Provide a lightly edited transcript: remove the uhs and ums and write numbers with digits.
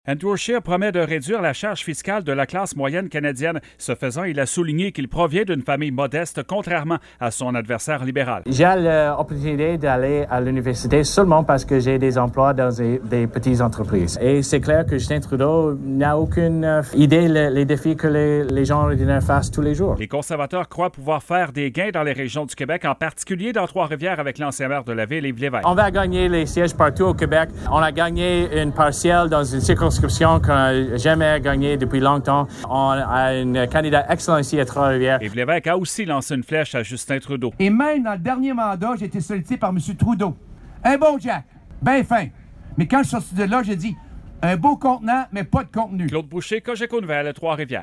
Andrew Scheer promet de réduire la charge fiscale de la classe moyenne canadienne. Ce faisant, il a souligné qu'il provient d'une famille modeste, contrairement à son adversaire libéral. J'ai l'opportunité d'aller à l'université seulement parce que j'ai des emplois dans des petites entreprises. Et c'est clair que Justin Trudeau n'a aucune idée les défis que les gens ordinaires fassent tous les jours. Les conservateurs croient pouvoir faire des gains dans les régions du Québec, en particulier dans Trois-Rivières avec l'ancien maire de la ville, Yves Lévesque. On va gagner les sièges partout au Québec. On a gagné une partielle dans une circonscription qu'on n'a jamais gagnée depuis longtemps. On a un candidat excellent ici à Trois-Rivières. Yves Lévesque a aussi lancé une flèche à Justin Trudeau. Et même dans le dernier mandat, j'ai été sollicité par M. Trudeau. Un bon Jack, bien fin. Mais quand je suis sorti de là, j'ai dit un beau contenant, mais pas de contenu. Claude Boucher, Cogeco Nouvelles, Trois-Rivières.